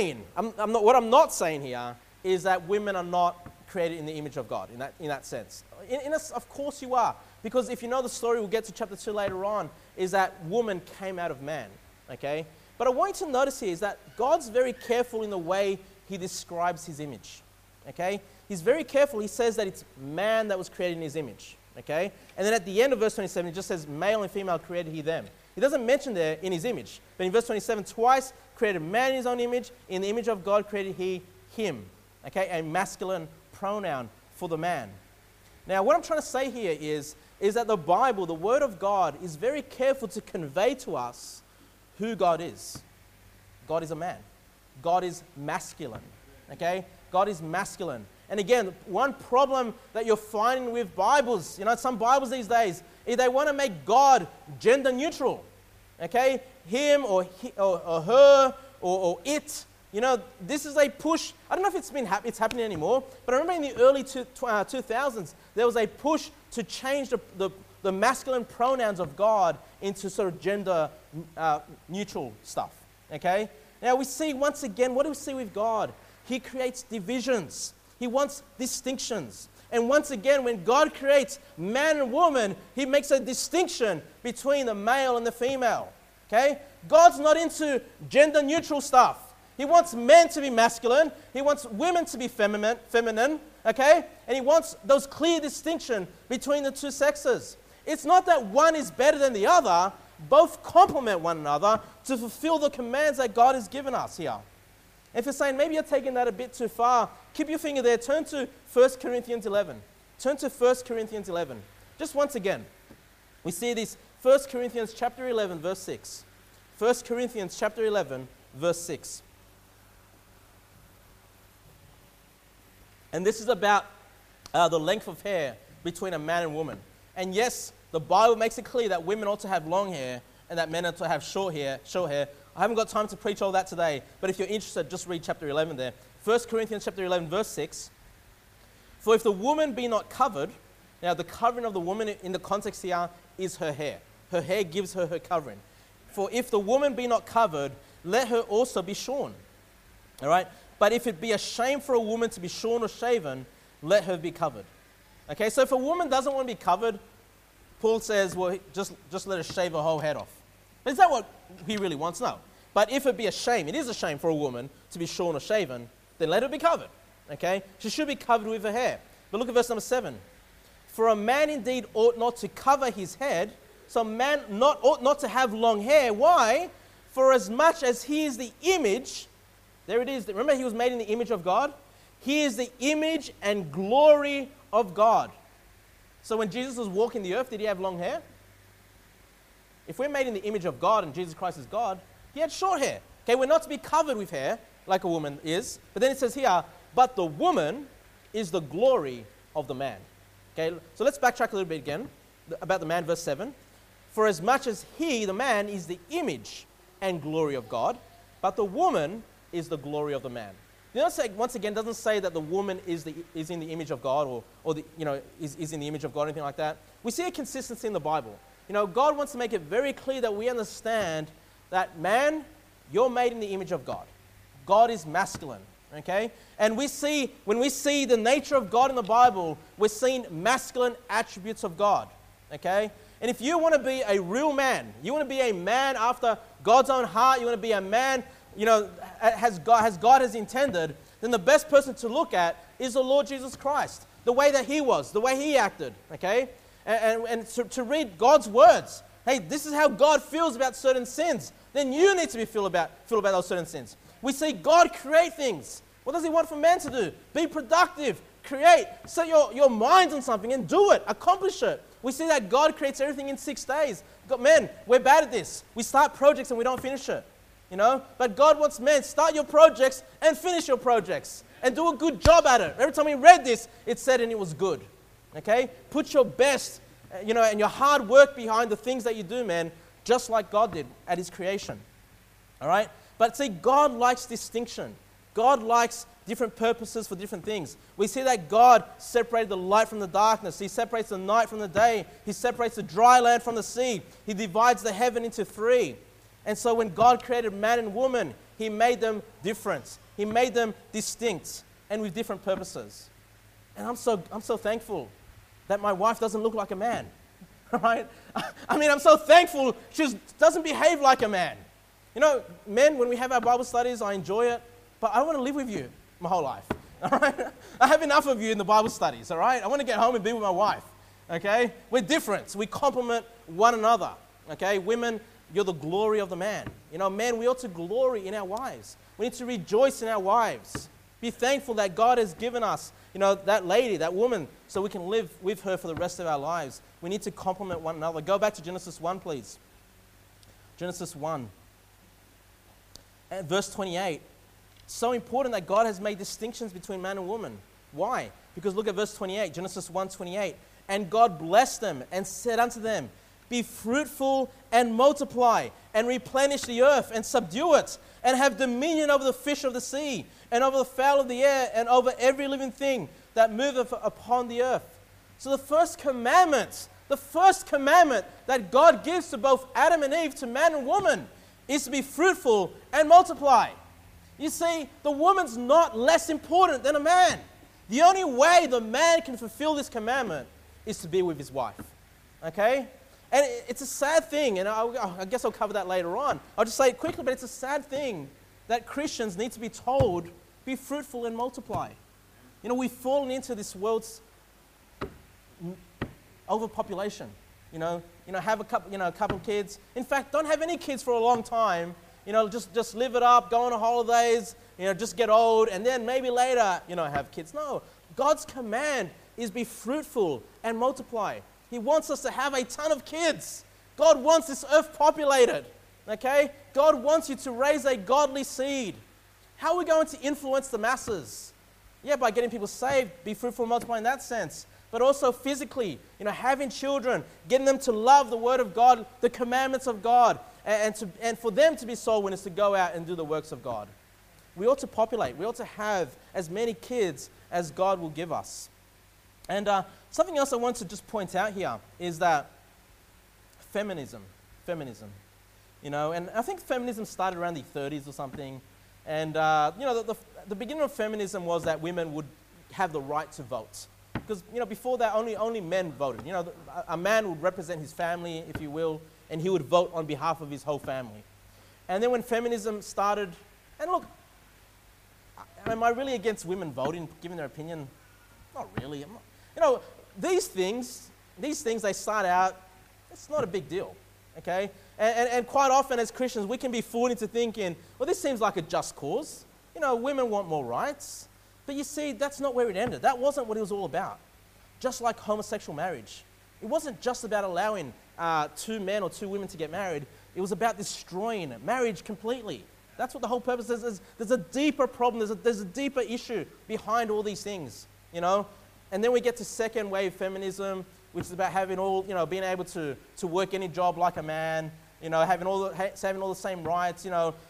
I'm not saying here is that women are not created in the image of God in that sense. Of course you are. Because if you know the story, we'll get to chapter 2 later on, is that woman came out of man. Okay? But I want you to notice here is that God's very careful in the way He describes His image. Okay? He's very careful. He says that it's man that was created in His image. Okay? And then at the end of verse 27, it just says, male and female created He them. He doesn't mention there in His image. But in verse 27, twice created man in His own image. In the image of God created He him. Okay? A masculine pronoun for the man. Now, what I'm trying to say here is that the Bible, the Word of God, is very careful to convey to us who God is. God is a man. God is masculine. Okay? God is masculine. And again, one problem that you're finding with Bibles, some Bibles these days, is they want to make God gender neutral. Okay? Him or her or it. This is a push. I don't know if it's happening anymore, but I remember in the early 2000s, there was a push to change the masculine pronouns of God into sort of gender neutral stuff. Okay? Now we see once again, what do we see with God? He creates divisions. He wants distinctions. And once again, when God creates man and woman, He makes a distinction between the male and the female. Okay? God's not into gender neutral stuff. He wants men to be masculine. He wants women to be feminine. Okay? And He wants those clear distinction between the two sexes. It's not that one is better than the other. Both complement one another to fulfill the commands that God has given us here. If you're saying, maybe you're taking that a bit too far, keep your finger there. Turn to 1 Corinthians 11. Turn to 1 Corinthians 11. Just once again, we see this 1 Corinthians chapter 11, verse 6. 1 Corinthians chapter 11, verse 6. And this is about the length of hair between a man and woman. And yes, the Bible makes it clear that women ought to have long hair and that men ought to have short hair. I haven't got time to preach all that today, but if you're interested, just read chapter 11 there. 1 Corinthians chapter 11, verse 6. For if the woman be not covered, now the covering of the woman in the context here is her hair. Her hair gives her covering. For if the woman be not covered, let her also be shorn. All right? But if it be a shame for a woman to be shorn or shaven, let her be covered. Okay, so if a woman doesn't want to be covered, Paul says, well, just let her shave her whole head off. But is that what he really wants? No. But if it be a shame, it is a shame for a woman to be shorn or shaven, then let her be covered. Okay? She should be covered with her hair. But look at verse number 7. For a man indeed ought not to cover his head, so a man ought not to have long hair. Why? For as much as he is the image, there it is. Remember he was made in the image of God? He is the image and glory of God. So when Jesus was walking the earth, did He have long hair? If we're made in the image of God and Jesus Christ is God, He had short hair. Okay, we're not to be covered with hair like a woman is. But then it says here, but the woman is the glory of the man. Okay, so let's backtrack a little bit again about the man, verse 7. For as much as he, the man, is the image and glory of God, but the woman is the glory of the man. You know, once again, it doesn't say that the woman is in the image of God or is in the image of God or anything like that. We see a consistency in the Bible. You know, God wants to make it very clear that we understand that, man, you're made in the image of God. God is masculine, okay? And when we see the nature of God in the Bible, we're seeing masculine attributes of God, okay? And if you want to be a real man, you want to be a man after God's own heart, you want to be a man, you know, as God has intended, then the best person to look at is the Lord Jesus Christ. The way that he was, the way he acted, okay? And to read God's words. Hey, this is how God feels about certain sins. Then you need to feel about those certain sins. We see God create things. What does he want from man to do? Be productive, create, set your mind on something and do it, accomplish it. We see that God creates everything in 6 days. Men, we're bad at this. We start projects and we don't finish it. You know, but God wants men, start your projects and finish your projects and do a good job at it. Every time we read this, it said, and it was good. Okay? Put your best, you know, and your hard work behind the things that you do, man, just like God did at his creation. All right? But see, God likes distinction. God likes different purposes for different things. We see that God separated the light from the darkness. He separates the night from the day. He separates the dry land from the sea. He divides the heaven into 3. And so when God created man and woman, he made them different. He made them distinct and with different purposes. And I'm so thankful that my wife doesn't look like a man. Right? I mean, I'm so thankful she doesn't behave like a man. You know, men, when we have our Bible studies, I enjoy it, but I want to live with you my whole life. All right? I have enough of you in the Bible studies, all right? I want to get home and be with my wife. Okay? We're different. We complement one another. Okay? Women, you're the glory of the man. You know, men, we ought to glory in our wives. We need to rejoice in our wives. Be thankful that God has given us, you know, that lady, that woman, so we can live with her for the rest of our lives. We need to complement one another. Go back to Genesis 1, please. Genesis 1. And verse 28. So important that God has made distinctions between man and woman. Why? Because look at verse 28, Genesis 1:28. And God blessed them and said unto them, be fruitful and multiply and replenish the earth and subdue it and have dominion over the fish of the sea and over the fowl of the air and over every living thing that moveth upon the earth. So the first commandment that God gives to both Adam and Eve, to man and woman, is to be fruitful and multiply. You see, the woman's not less important than a man. The only way the man can fulfill this commandment is to be with his wife. Okay? And it's a sad thing, and I guess I'll cover that later on. I'll just say it quickly, but it's a sad thing that Christians need to be told, be fruitful and multiply. You know, we've fallen into this world's overpopulation. You know, have a couple of kids. In fact, don't have any kids for a long time. You know, just live it up, go on holidays, you know, just get old, and then maybe later, you know, have kids. No, God's command is be fruitful and multiply. He wants us to have a ton of kids. God wants this earth populated, okay? God wants you to raise a godly seed. How are we going to influence the masses? Yeah, by getting people saved, be fruitful and multiply in that sense. But also physically, you know, having children, getting them to love the Word of God, the commandments of God, and for them to be soul winners to go out and do the works of God. We ought to populate. We ought to have as many kids as God will give us. And something else I want to just point out here is that feminism, you know, and I think feminism started around the 30s or something. And, you know, the beginning of feminism was that women would have the right to vote. Because, you know, before that, only men voted. You know, a man would represent his family, if you will, and he would vote on behalf of his whole family. And then when feminism started, and look, am I really against women voting, giving their opinion? Not really. You know, these things, they start out, it's not a big deal, okay? And quite often as Christians, we can be fooled into thinking, well, this seems like a just cause. You know, women want more rights. But you see, that's not where it ended. That wasn't what it was all about. Just like homosexual marriage. It wasn't just about allowing 2 men or 2 women to get married. It was about destroying marriage completely. That's what the whole purpose is. There's a deeper problem. There's a deeper issue behind all these things, you know. And then we get to second wave feminism, which is about having all, being able to work any job like a man, having all the same rights,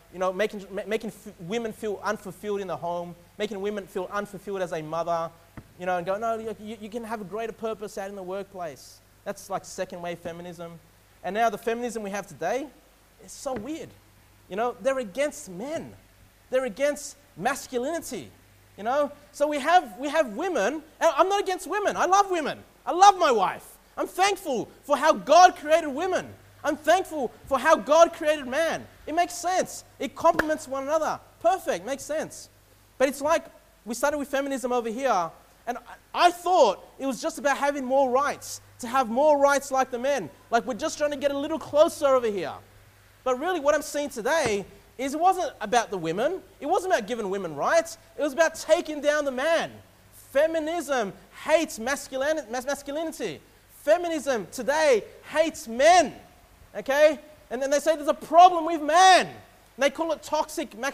making women feel unfulfilled in the home, making women feel unfulfilled as a mother, and go, no, you can have a greater purpose out in the workplace. That's like second wave feminism. And now the feminism we have today is so weird. They're against men. They're against masculinity. So we have women. I'm not against women. I love women. I love my wife. I'm thankful for how God created women. I'm thankful for how God created man. It makes sense. It complements one another. Perfect. Makes sense. But it's like we started with feminism over here, and I thought it was just about having more rights, to have more rights like the men. Like we're just trying to get a little closer over here. But really what I'm seeing today is it wasn't about the women. It wasn't about giving women rights. It was about taking down the man. Feminism hates masculinity. Feminism today hates men. Okay? And then they say there's a problem with man. And they call it toxic I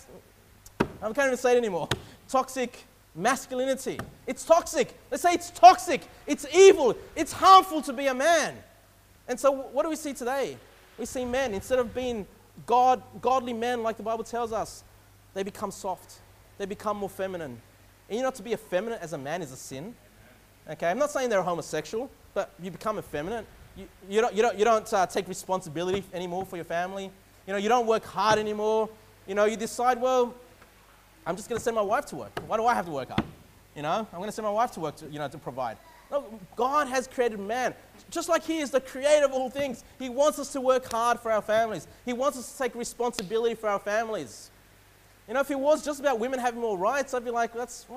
can't even say it anymore. Toxic masculinity. It's toxic. They say it's toxic. It's evil. It's harmful to be a man. And so what do we see today? We see men, instead of being godly men like the Bible tells us, they become soft. They become more feminine. And to be effeminate as a man is a sin. Okay, I'm not saying they're homosexual, but you become effeminate. You don't take responsibility anymore for your family. You don't work hard anymore. You decide, well, I'm just going to send my wife to work. Why do I have to work hard? I'm going to send my wife to work to provide. No, God has created man. Just like He is the creator of all things, He wants us to work hard for our families. He wants us to take responsibility for our families. If it was just about women having more rights, I'd be like,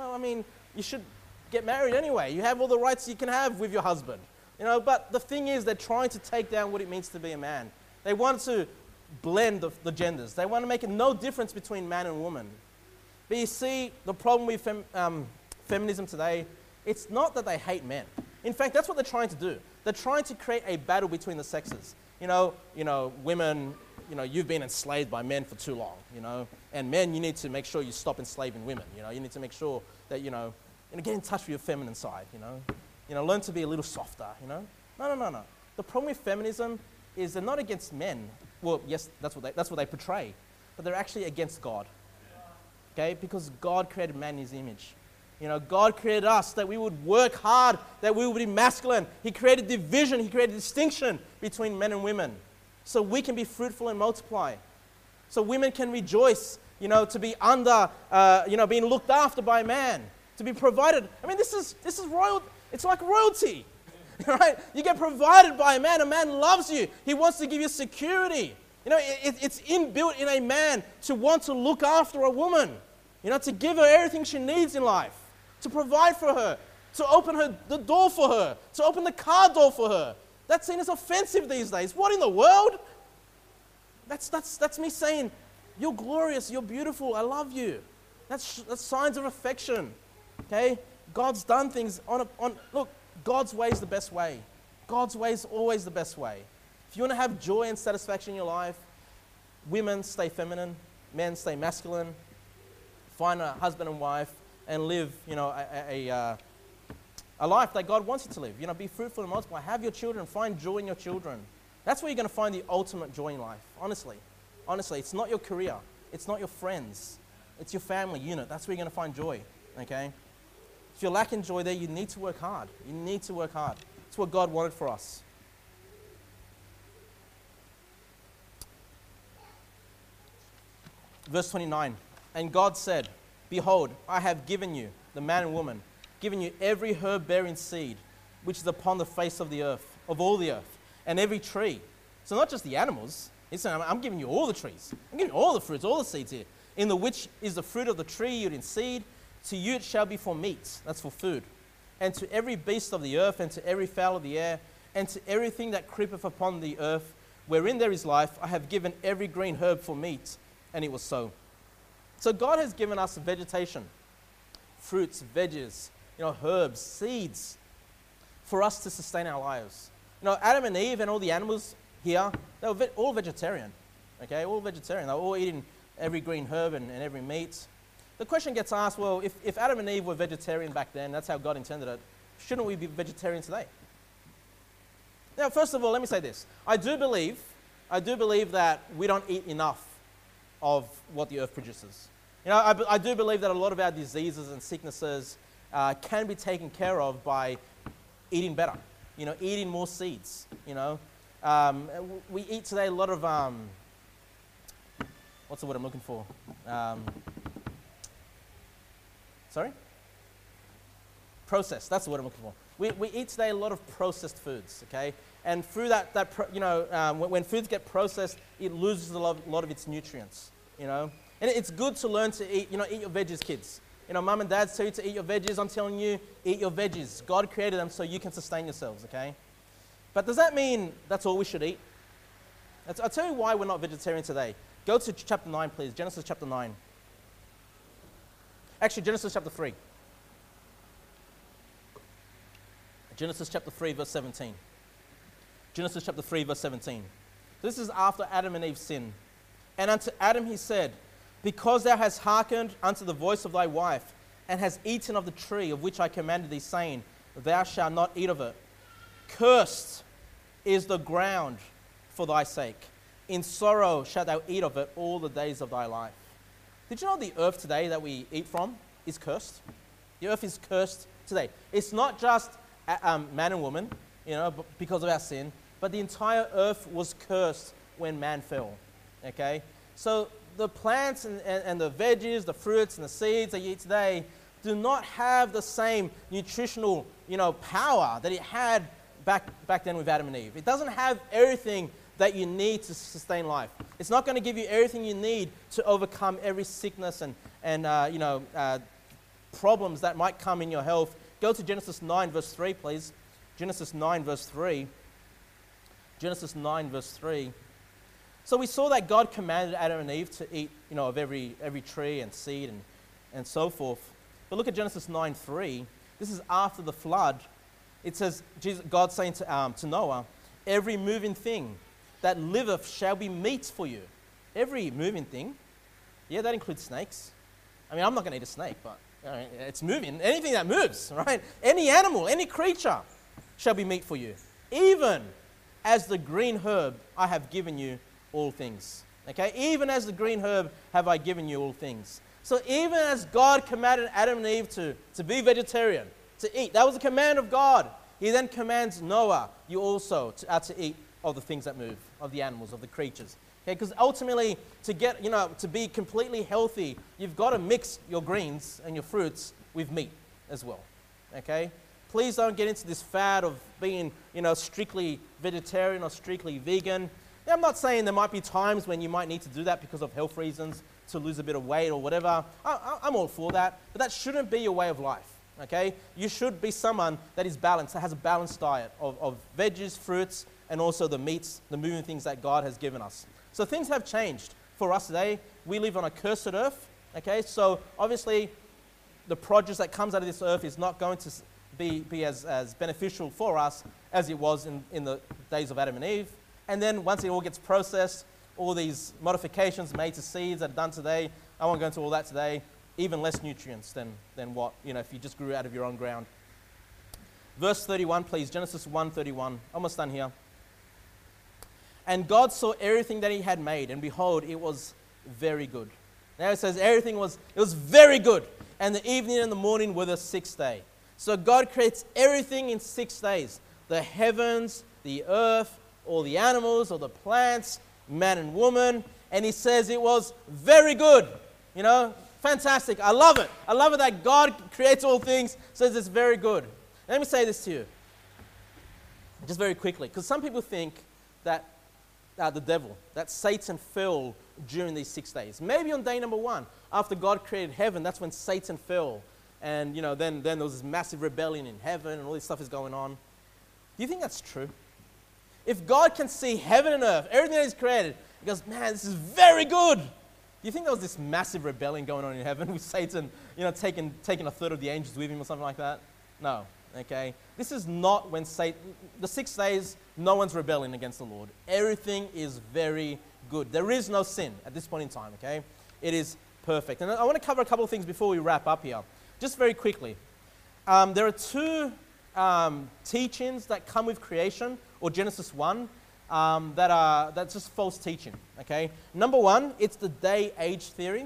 you should get married anyway. You have all the rights you can have with your husband. But the thing is, they're trying to take down what it means to be a man. They want to blend the genders. They want to make no difference between man and woman. But you see, the problem with feminism today, it's not that they hate men. In fact, that's what they're trying to do. They're trying to create a battle between the sexes. Women, you've been enslaved by men for too long, and men, you need to make sure you stop enslaving women. You need to make sure that, get in touch with your feminine side, learn to be a little softer, No. The problem with feminism is they're not against men. Well, yes, that's what they portray, but they're actually against God. Okay, because God created man in His image. God created us that we would work hard, that we would be masculine. He created division, He created distinction between men and women, so we can be fruitful and multiply. So women can rejoice, to be under, being looked after by a man, to be provided. This is royal. It's like royalty, right? You get provided by a man. A man loves you. He wants to give you security. It's inbuilt in a man to want to look after a woman, to give her everything she needs in life, to provide for her, to open the door for her, to open the car door for her. That's seen as offensive these days. What in the world? That's me saying, you're glorious, you're beautiful, I love you. That's signs of affection. Okay? God's done things look, God's way is the best way. God's way is always the best way. If you want to have joy and satisfaction in your life, women stay feminine, men stay masculine, find a husband and wife, and live, a life that God wants you to live. Be fruitful and multiply. Have your children. Find joy in your children. That's where you're going to find the ultimate joy in life, honestly. Honestly, it's not your career. It's not your friends. It's your family unit. That's where you're going to find joy, okay? If you're lacking joy there, you need to work hard. You need to work hard. It's what God wanted for us. Verse 29, and God said, behold, I have given you, the man and woman, given you every herb-bearing seed, which is upon the face of the earth, of all the earth, and every tree. So not just the animals. He's saying, I'm giving you all the trees. I'm giving you all the fruits, all the seeds here. In the which is the fruit of the tree yielding seed, to you it shall be for meat, that's for food. And to every beast of the earth, and to every fowl of the air, and to everything that creepeth upon the earth, wherein there is life, I have given every green herb for meat. And it was so. So God has given us vegetation, fruits, veggies, herbs, seeds, for us to sustain our lives. Adam and Eve and all the animals here, they were all vegetarian. Okay, all vegetarian. They were all eating every green herb and every meat. the question gets asked, well, if Adam and Eve were vegetarian back then, that's how God intended it, shouldn't we be vegetarian today? Now, first of all, let me say this. I do believe that we don't eat enough of what the earth produces. You know, I do believe that a lot of our diseases and sicknesses can be taken care of by eating better, you know, eating more seeds, you know. We eat today a lot of, what's the word I'm looking for? Processed, that's the word I'm looking for. We eat today a lot of processed foods, okay? And through when foods get processed, it loses a lot of its nutrients, you know? And it's good to learn to eat, eat your veggies, kids. You know, mum and dad tell you to eat your veggies. I'm telling you, eat your veggies. God created them so you can sustain yourselves, okay? But does that mean that's all we should eat? I'll tell you why we're not vegetarian today. Go to chapter 9, please. Genesis chapter 9. Actually, Genesis chapter 3. Genesis chapter 3, verse 17. Genesis chapter 3, verse 17. This is after Adam and Eve sinned. And unto Adam he said, because thou hast hearkened unto the voice of thy wife, and hast eaten of the tree of which I commanded thee, saying, thou shalt not eat of it. Cursed is the ground for thy sake. In sorrow shalt thou eat of it all the days of thy life. Did you know the earth today that we eat from is cursed? The earth is cursed today. It's not just man and woman, because of our sin, but the entire earth was cursed when man fell. Okay? So the plants and the veggies, the fruits and the seeds that you eat today do not have the same nutritional, power that it had back then with Adam and Eve. It doesn't have everything that you need to sustain life. It's not going to give you everything you need to overcome every sickness and problems that might come in your health. Go to Genesis 9, verse 3, please. Genesis 9, verse 3. Genesis 9, verse 3. So we saw that God commanded Adam and Eve to eat, of every tree and seed and so forth. But look at Genesis 9, 3. This is after the flood. It says, God saying to Noah, every moving thing that liveth shall be meat for you. Every moving thing. Yeah, that includes snakes. I mean, I'm not going to eat a snake, but it's moving. Anything that moves, right? Any animal, any creature shall be meat for you. Even as the green herb I have given you all things. Okay? Even as the green herb have I given you all things. So even as God commanded Adam and Eve to be vegetarian, to eat, that was a command of God. He then commands Noah, you also to eat of the things that move, of the animals, of the creatures. Okay? Because ultimately, to be completely healthy, you've got to mix your greens and your fruits with meat as well. Okay? Please don't get into this fad of being, strictly vegetarian or strictly vegan. Now, I'm not saying there might be times when you might need to do that because of health reasons, to lose a bit of weight or whatever. I'm all for that, but that shouldn't be your way of life, okay? You should be someone that is balanced, that has a balanced diet of veggies, fruits, and also the meats, the moving things that God has given us. So things have changed for us today. We live on a cursed earth, okay? So obviously, the produce that comes out of this earth is not going to be as beneficial for us as it was in the days of Adam and Eve. And then once it all gets processed, all these modifications made to seeds that are done today, I won't go into all that today, even less nutrients than what, if you just grew out of your own ground. Verse 31, please, Genesis 1:31, almost done here. And God saw everything that he had made, and behold, it was very good. Now it says it was very good. And the evening and the morning were the sixth day. So God creates everything in 6 days. The heavens, the earth, all the animals, all the plants, man and woman, and he says it was very good. Fantastic. I love it. I love it that God creates all things, says it's very good. Let me say this to you, just very quickly, because some people think that the devil, that Satan fell during these 6 days. Maybe on day number 1, after God created heaven, that's when Satan fell, and then there was this massive rebellion in heaven, and all this stuff is going on. Do you think that's true? If God can see heaven and earth, everything that he's created, he goes, man, this is very good. Do you think there was this massive rebellion going on in heaven with Satan, taking a third of the angels with him or something like that? No, okay? This is not when the 6 days, no one's rebelling against the Lord. Everything is very good. There is no sin at this point in time, okay? It is perfect. And I want to cover a couple of things before we wrap up here. Just very quickly. There are two teachings that come with creation, or Genesis 1, that's just false teaching, okay? Number one, it's the day-age theory,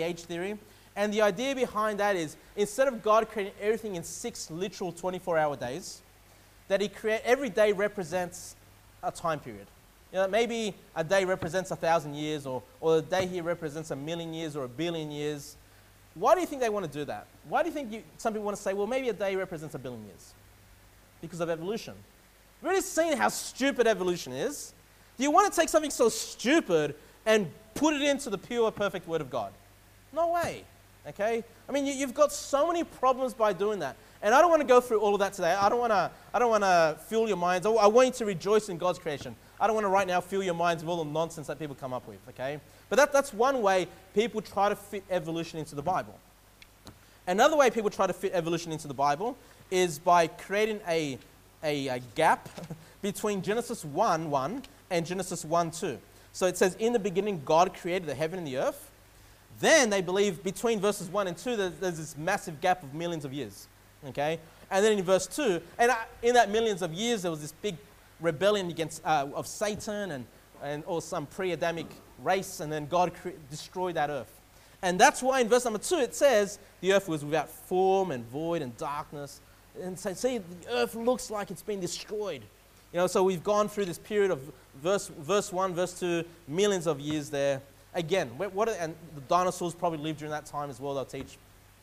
And the idea behind that is, instead of God creating everything in 6 literal 24-hour days, that every day represents a time period. You know, maybe a day represents 1,000 years, or a day here represents 1,000,000 years or 1,000,000,000 years. Why do you think they want to do that? Why do you think some people want to say, well, maybe a day represents 1,000,000,000 years? Because of evolution. We've already seen how stupid evolution is. Do you want to take something so stupid and put it into the pure, perfect Word of God? No way. Okay? I mean, you've got so many problems by doing that. And I don't want to go through all of that today. I don't want to fill your minds. I want you to rejoice in God's creation. I don't want to right now fill your minds with all the nonsense that people come up with, okay? But that's one way people try to fit evolution into the Bible. Another way people try to fit evolution into the Bible is by creating a gap between Genesis 1:1 and Genesis 1:2. So it says, in the beginning, God created the heaven and the earth. Then they believe between verses 1 and 2, there's this massive gap of millions of years, okay? And then in verse 2, and in that millions of years, there was this big rebellion against of Satan or some pre-Adamic race, and then God destroyed that earth. And that's why in verse number 2 it says the earth was without form and void and darkness. And so see, the earth looks like it's been destroyed. You know, so we've gone through this period of verse 1, verse 2, millions of years there. Again, and the dinosaurs probably lived during that time as well, they'll teach.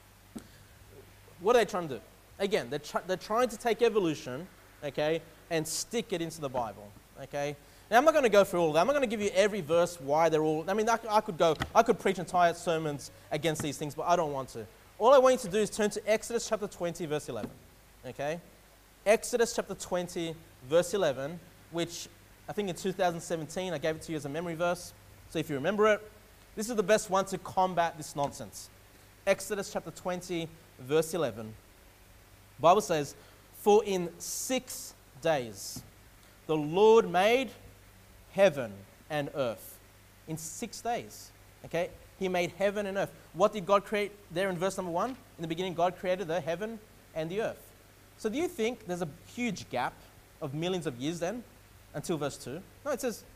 What are they trying to do? Again, they're trying to take evolution, okay, and stick it into the Bible, okay? Now, I'm not going to go through all of that. I'm not going to give you every verse why they're all... I mean, I could preach entire sermons against these things, but I don't want to. All I want you to do is turn to Exodus chapter 20, verse 11, okay? Exodus chapter 20, verse 11, which I think in 2017 I gave it to you as a memory verse. So if you remember it, this is the best one to combat this nonsense. Exodus chapter 20, verse 11. The Bible says, "For in 6 days the Lord made heaven and earth." In 6 days, okay? He made heaven and earth. What did God create there in verse number 1? In the beginning, God created the heaven and the earth. So do you think there's a huge gap of millions of years then until verse 2? No, it says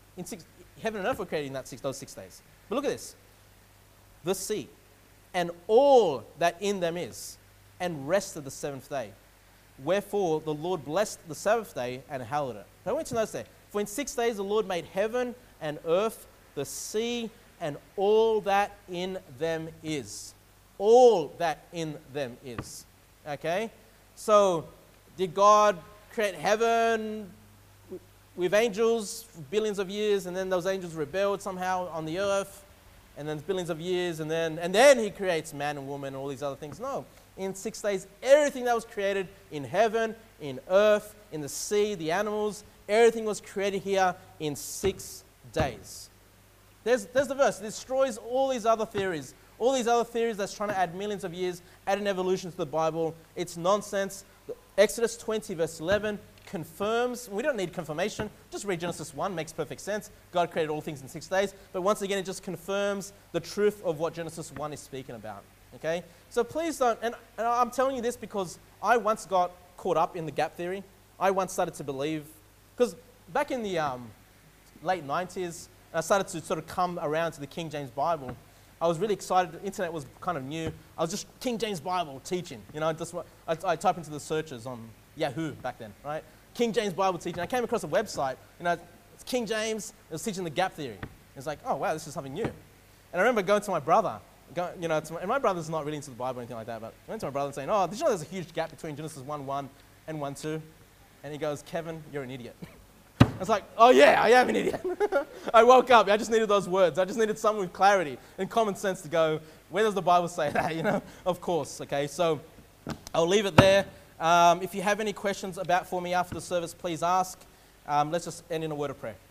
heaven and earth were created in those 6 days. But look at this. The sea and all that in them is, and rested the 7th day. Wherefore the Lord blessed the Sabbath day and hallowed it. I want you to notice there. For in 6 days the Lord made heaven and earth, the sea, and all that in them is. All that in them is. Okay? So, did God create heaven with angels for billions of years, and then those angels rebelled somehow on the earth, and then billions of years, and then he creates man and woman and all these other things? No. In 6 days, everything that was created in heaven, in earth, in the sea, the animals, everything was created here in 6 days. There's the verse. It destroys all these other theories. All these other theories that's trying to add millions of years, add an evolution to the Bible. It's nonsense. Exodus 20, verse 11 confirms. We don't need confirmation. Just read Genesis 1. Makes perfect sense. God created all things in 6 days. But once again, it just confirms the truth of what Genesis 1 is speaking about. Okay? So please don't, and I'm telling you this because I once got caught up in the gap theory. I once started to believe, because back in the late 90s, I started to sort of come around to the King James Bible. I was really excited. The internet was kind of new. I was just King James Bible teaching. You know, just I type into the searches on Yahoo back then, right? King James Bible teaching. I came across a website. You know, it's King James. It was teaching the gap theory. It's like, oh wow, this is something new. And I remember going to my brother. And my brother's not really into the Bible or anything like that, but I went to my brother and saying, oh, did you know there's a huge gap between Genesis 1:1 and 1:2? And he goes, Kevin, you're an idiot. I was like, oh yeah, I am an idiot. I woke up, I just needed those words. I just needed someone with clarity and common sense to go, where does the Bible say that, you know? Of course, okay, so I'll leave it there. If you have any questions for me after the service, please ask. Let's just end in a word of prayer.